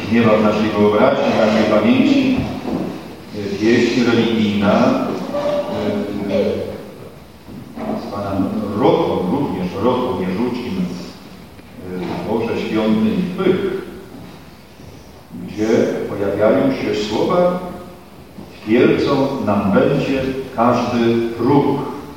nie ma w naszej wyobraźni, w naszej pamięci pieśń religijna zwana Rotą, również Rotą Jeżucim, Boże Święty Twych, gdzie pojawiają się słowa: twierdzą nam będzie każdy próg.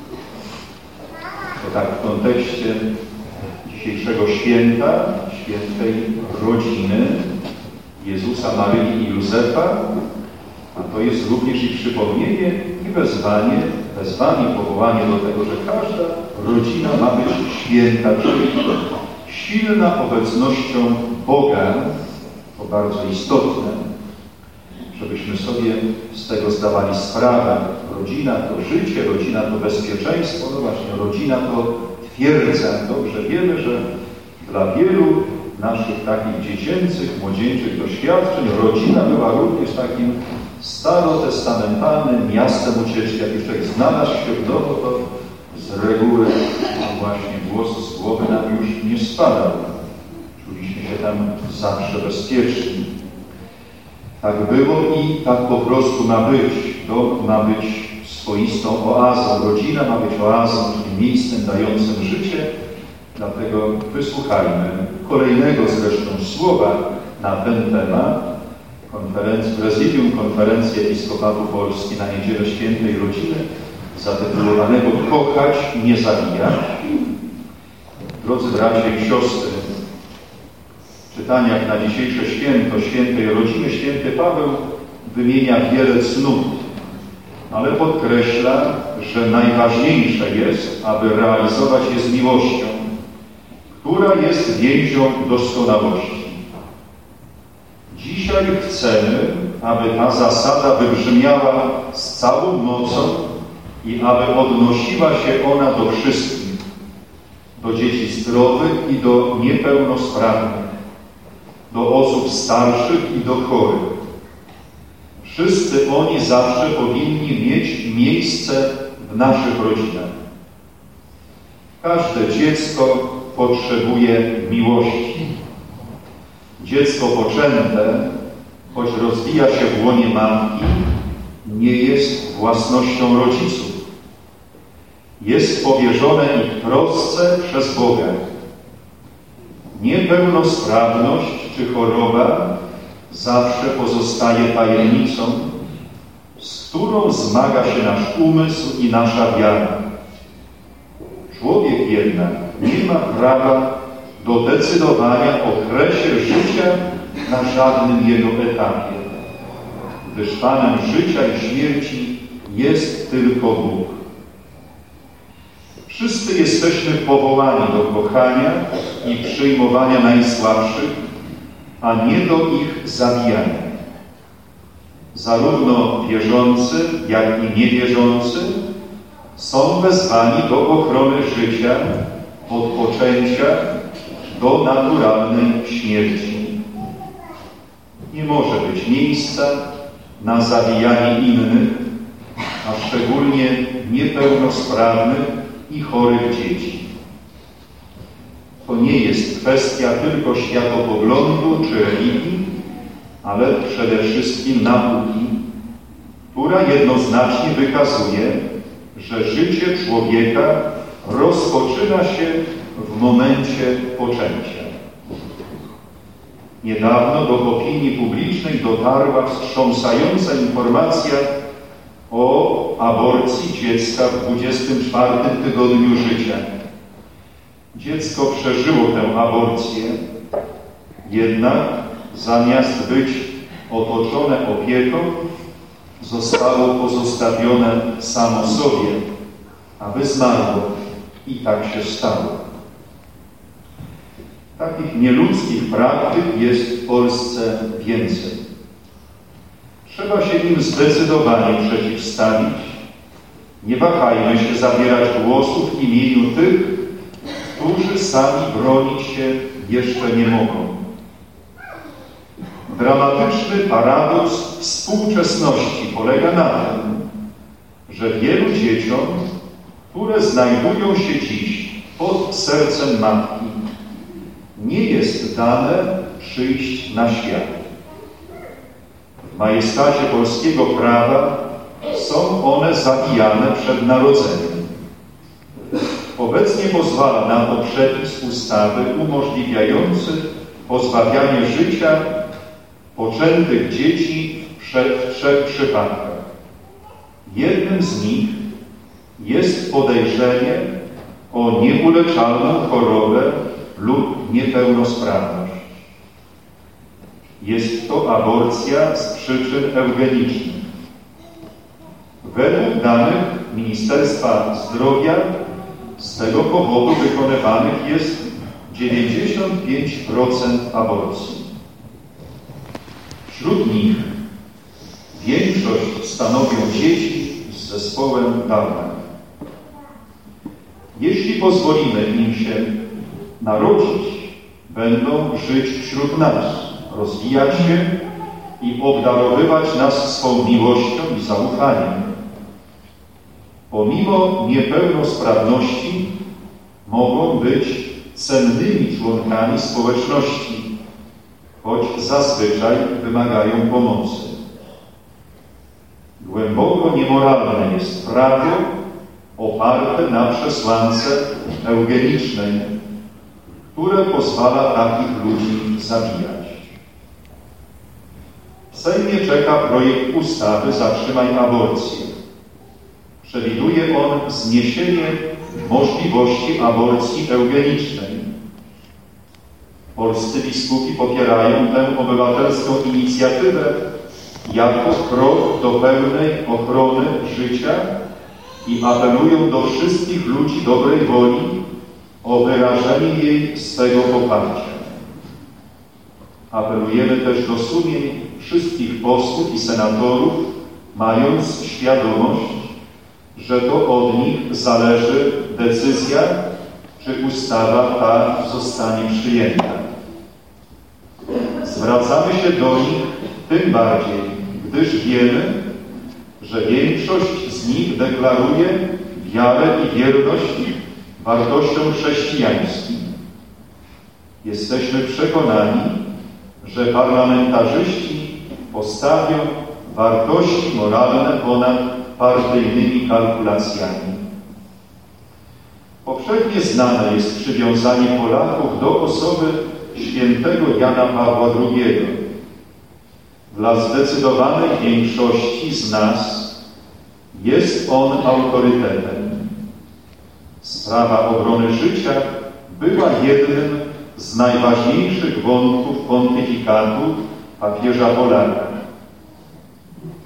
To tak w kontekście dzisiejszego święta, świętej rodziny Jezusa, Maryi i Józefa, a to jest również i przypomnienie i wezwanie, powołanie do tego, że każda rodzina ma być święta, czyli silna obecnością Boga. To bardzo istotne, żebyśmy sobie z tego zdawali sprawę. Rodzina to życie, rodzina to bezpieczeństwo, no właśnie, rodzina to twierdza. Dobrze wiemy, że dla wielu naszych takich dziecięcych, młodzieńczych doświadczeń rodzina była również takim starotestamentalnym miastem ucieczki. Jak już człowiek znalazł się w domu, to z reguły właśnie głos z głowy nam już nie spadał. Czuliśmy się tam zawsze bezpieczni. Tak było i tak po prostu ma być. Dom ma być swoistą oazą. Rodzina ma być oazą, czyli miejscem dającym życie. Dlatego wysłuchajmy kolejnego zresztą słowa na ten temat. Prezydium Konferencji Episkopatu Polski na Niedzielę Świętej Rodziny, zatytułowanego Kochać, nie zabijać. Drodzy bracia i siostry, w czytaniach na dzisiejsze święto Świętej Rodziny święty Paweł wymienia wiele cnót, ale podkreśla, że najważniejsze jest, aby realizować je z miłością, która jest więzią doskonałości. Dzisiaj chcemy, aby ta zasada wybrzmiała z całą mocą i aby odnosiła się ona do wszystkich, do dzieci zdrowych i do niepełnosprawnych, do osób starszych i do chorych. Wszyscy oni zawsze powinni mieć miejsce w naszych rodzinach. Każde dziecko potrzebuje miłości. Dziecko poczęte, choć rozwija się w łonie matki, nie jest własnością rodziców. Jest powierzone ich trosce przez Boga. Niepełnosprawność czy choroba zawsze pozostaje tajemnicą, z którą zmaga się nasz umysł i nasza wiara. Człowiek jednak nie ma prawa do decydowania o kresie życia na żadnym jego etapie, gdyż Panem życia i śmierci jest tylko Bóg. Wszyscy jesteśmy powołani do kochania i przyjmowania najsłabszych, a nie do ich zabijania. Zarówno wierzący, jak i niewierzący są wezwani do ochrony życia od poczęcia do naturalnej śmierci. Nie może być miejsca na zabijanie innych, a szczególnie niepełnosprawnych i chorych dzieci. To nie jest kwestia tylko światopoglądu czy religii, ale przede wszystkim nauki, która jednoznacznie wykazuje, że życie człowieka rozpoczyna się w momencie poczęcia. Niedawno do opinii publicznej dotarła wstrząsająca informacja o aborcji dziecka w 24 tygodniu życia. Dziecko przeżyło tę aborcję, jednak zamiast być otoczone opieką, zostało pozostawione samo sobie, aby zmarło. I tak się stało. Takich nieludzkich praktyk jest w Polsce więcej. Trzeba się im zdecydowanie przeciwstawić. Nie wahajmy się zabierać głosu w imieniu tych, którzy sami bronić się jeszcze nie mogą. Dramatyczny paradoks współczesności polega na tym, że wielu dzieciom, które znajdują się dziś pod sercem matki, nie jest dane przyjść na świat. majestacie polskiego prawa są one zabijane przed narodzeniem. Obecnie pozwala na to przepis ustawy umożliwiający pozbawianie życia poczętych dzieci w 3 przypadkach. Jednym z nich jest podejrzenie o nieuleczalną chorobę lub niepełnosprawność. Jest to aborcja z przyczyn eugenicznych. Według danych Ministerstwa Zdrowia z tego powodu wykonywanych jest 95% aborcji. Wśród nich większość stanowią dzieci z zespołem Downa. Jeśli pozwolimy im się narodzić, będą żyć wśród nas, rozwijać się i obdarowywać nas swą miłością i zaufaniem. Pomimo niepełnosprawności mogą być cennymi członkami społeczności, choć zazwyczaj wymagają pomocy. Głęboko niemoralne jest prawo oparte na przesłance eugenicznej, które pozwala takich ludzi zabijać. W Sejmie czeka projekt ustawy Zatrzymaj aborcję. Przewiduje on zniesienie możliwości aborcji eugenicznej. Polscy biskupi popierają tę obywatelską inicjatywę jako krok do pełnej ochrony życia i apelują do wszystkich ludzi dobrej woli o wyrażenie jej swego poparcia. Apelujemy też do sumień wszystkich posłów i senatorów, mając świadomość, że to od nich zależy decyzja, czy ustawa ta zostanie przyjęta. Zwracamy się do nich tym bardziej, gdyż wiemy, że większość z nich deklaruje wiarę i wierność wartościom chrześcijańskim. Jesteśmy przekonani, że parlamentarzyści postawią wartości moralne ponad partyjnymi kalkulacjami. Powszechnie znane jest przywiązanie Polaków do osoby świętego Jana Pawła II. Dla zdecydowanej większości z nas jest on autorytetem. Sprawa obrony życia była jednym z najważniejszych wątków pontyfikatu papieża Polaka. W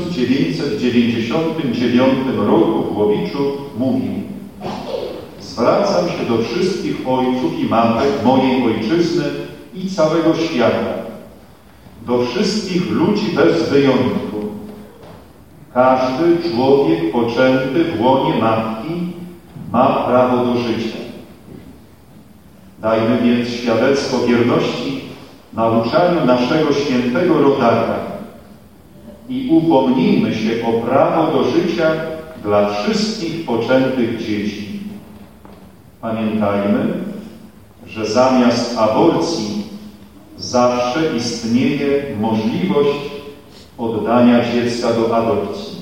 1999 roku w Łowiczu mówił: zwracam się do wszystkich ojców i matek mojej ojczyzny i całego świata, do wszystkich ludzi bez wyjątku. Każdy człowiek poczęty w łonie matki ma prawo do życia. Dajmy więc świadectwo wierności nauczaniu naszego świętego rodaka i upomnijmy się o prawo do życia dla wszystkich poczętych dzieci. Pamiętajmy, że zamiast aborcji zawsze istnieje możliwość oddania dziecka do adopcji.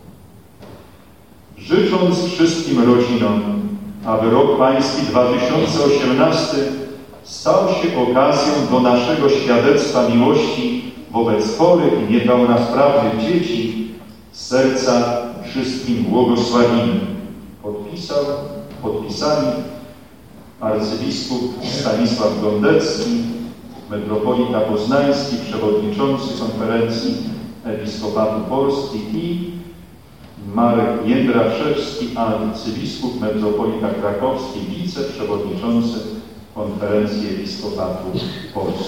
Życząc wszystkim rodzinom, aby rok Pański 2018 stał się okazją do naszego świadectwa miłości wobec chorych i niepełnosprawnych dzieci, z serca wszystkim błogosławimy. Podpisali arcybiskup Stanisław Gondecki, metropolita poznański, przewodniczący Konferencji Episkopatu Polski i Marek Jędraszewski, arcybiskup, metropolita krakowski, wiceprzewodniczący Konferencji Episkopatu Polski.